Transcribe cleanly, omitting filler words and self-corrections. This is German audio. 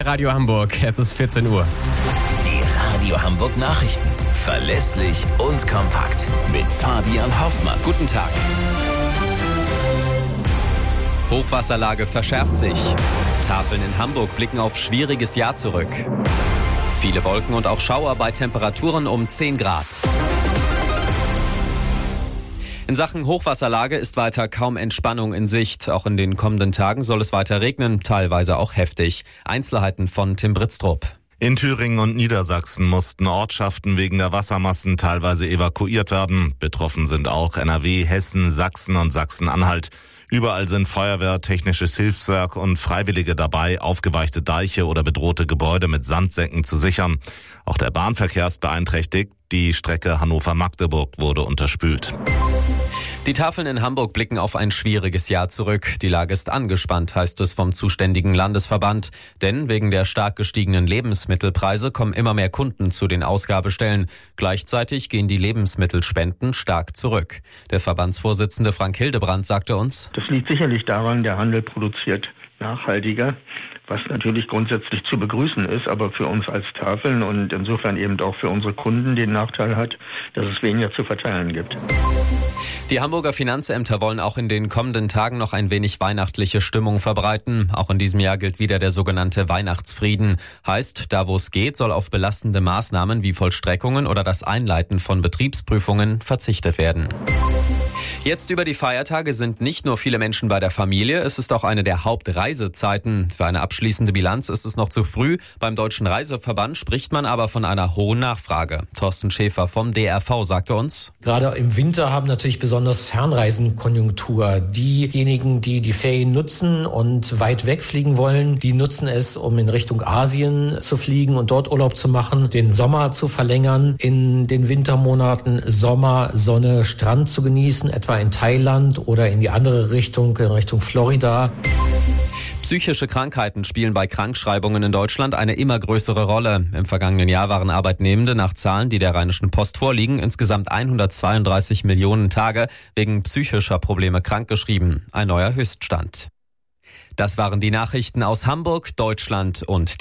Radio Hamburg. Es ist 14 Uhr. Die Radio Hamburg Nachrichten. Verlässlich und kompakt. Mit Fabian Hoffmann. Guten Tag. Hochwasserlage verschärft sich. Tafeln in Hamburg blicken auf schwieriges Jahr zurück. Viele Wolken und auch Schauer bei Temperaturen um 10 Grad. In Sachen Hochwasserlage ist weiter kaum Entspannung in Sicht. Auch in den kommenden Tagen soll es weiter regnen, teilweise auch heftig. Einzelheiten von Tim Britztrup. In Thüringen und Niedersachsen mussten Ortschaften wegen der Wassermassen teilweise evakuiert werden. Betroffen sind auch NRW, Hessen, Sachsen und Sachsen-Anhalt. Überall sind Feuerwehr, technisches Hilfswerk und Freiwillige dabei, aufgeweichte Deiche oder bedrohte Gebäude mit Sandsäcken zu sichern. Auch der Bahnverkehr ist beeinträchtigt. Die Strecke Hannover-Magdeburg wurde unterspült. Die Tafeln in Hamburg blicken auf ein schwieriges Jahr zurück. Die Lage ist angespannt, heißt es vom zuständigen Landesverband. Denn wegen der stark gestiegenen Lebensmittelpreise kommen immer mehr Kunden zu den Ausgabestellen. Gleichzeitig gehen die Lebensmittelspenden stark zurück. Der Verbandsvorsitzende Frank Hildebrand sagte uns: Das liegt sicherlich daran, der Handel produziert nachhaltiger, was natürlich grundsätzlich zu begrüßen ist, aber für uns als Tafeln und insofern eben auch für unsere Kunden den Nachteil hat, dass es weniger zu verteilen gibt. Die Hamburger Finanzämter wollen auch in den kommenden Tagen noch ein wenig weihnachtliche Stimmung verbreiten. Auch in diesem Jahr gilt wieder der sogenannte Weihnachtsfrieden. Heißt, da wo es geht, soll auf belastende Maßnahmen wie Vollstreckungen oder das Einleiten von Betriebsprüfungen verzichtet werden. Jetzt über die Feiertage sind nicht nur viele Menschen bei der Familie, es ist auch eine der Hauptreisezeiten. Für eine abschließende Bilanz ist es noch zu früh. Beim Deutschen Reiseverband spricht man aber von einer hohen Nachfrage. Thorsten Schäfer vom DRV sagte uns: Gerade im Winter haben natürlich besonders Fernreisen Konjunktur. Diejenigen, die die Ferien nutzen und weit wegfliegen wollen, die nutzen es, um in Richtung Asien zu fliegen und dort Urlaub zu machen, den Sommer zu verlängern, in den Wintermonaten Sommer, Sonne, Strand zu genießen, etwa in Thailand oder in die andere Richtung, in Richtung Florida. Psychische Krankheiten spielen bei Krankschreibungen in Deutschland eine immer größere Rolle. Im vergangenen Jahr waren Arbeitnehmende nach Zahlen, die der Rheinischen Post vorliegen, insgesamt 132 Millionen Tage wegen psychischer Probleme krankgeschrieben. Ein neuer Höchststand. Das waren die Nachrichten aus Hamburg, Deutschland und